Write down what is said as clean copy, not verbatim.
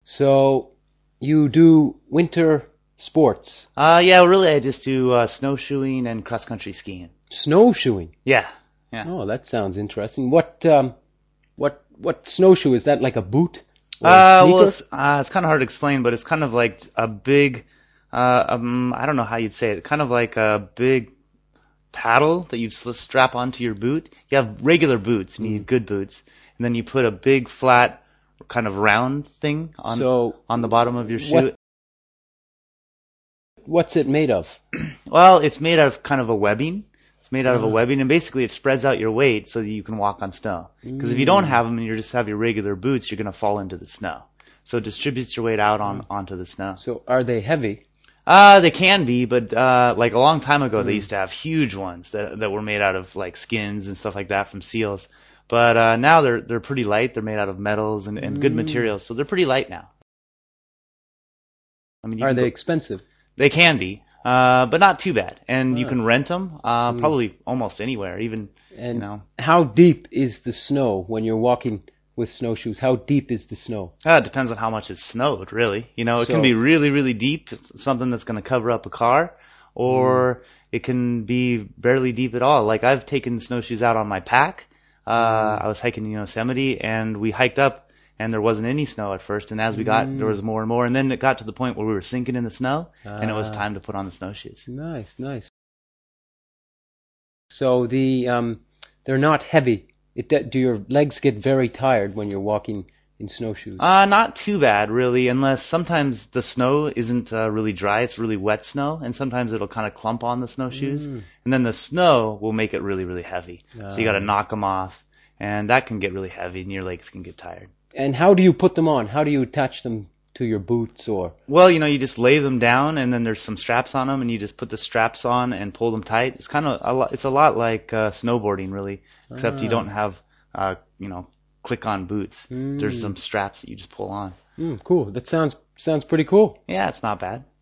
So you do winter sports, Yeah, really, I just do snowshoeing and cross-country skiing. snowshoeing. Yeah, yeah. Oh, that sounds interesting. What snowshoe is that? Like a boot or a Well, sneaker? it's kind of hard to explain, but it's kind of like a big, I don't know how you'd say it, kind of like a big paddle that you strap onto your boot. You have regular boots, and you need good boots, and then you put a big flat kind of round thing So on the bottom of your shoe. what's it made of? Well, it's made out of kind of a webbing. It's made out of a Ah. webbing, and basically it spreads out your weight so that you can walk on snow. Because if you don't have them and you just have your regular boots, you're going to fall into the snow. So it distributes your weight out onto the snow. So are they heavy? They can be, but like a long time ago, they used to have huge ones that were made out of like skins and stuff like that from seals. But now they're pretty light. They're made out of metals and good materials, so they're pretty light now. I mean, Are they expensive? they can be, but not too bad. And you can rent them, probably almost anywhere, even, And how deep is the snow when you're walking with snowshoes? How deep is the snow? It depends on how much it's snowed, really. It can So- be really, really deep, something that's going to cover up a car, or it can be barely deep at all. Like I've taken snowshoes out on my pack. I was hiking in Yosemite, and we hiked up, and there wasn't any snow at first. And as we got, there was more and more, and then it got to the point where we were sinking in the snow, and it was time to put on the snowshoes. Nice, nice. So they're not heavy. Do your legs get very tired when you're walking in snowshoes? Not too bad, really, unless sometimes the snow isn't really dry. It's really wet snow, and sometimes it'll kind of clump on the snowshoes, and then the snow will make it really, really heavy. So you got to knock them off, and that can get really heavy, and your legs can get tired. And how do you put them on? How do you attach them to your boots or? Well, you just lay them down, and then there's some straps on them, and you just put the straps on and pull them tight. It's kind of it's a lot like snowboarding, really, except you don't have click-on boots. There's some straps that you just pull on. Cool. That sounds pretty cool. Yeah, it's not bad.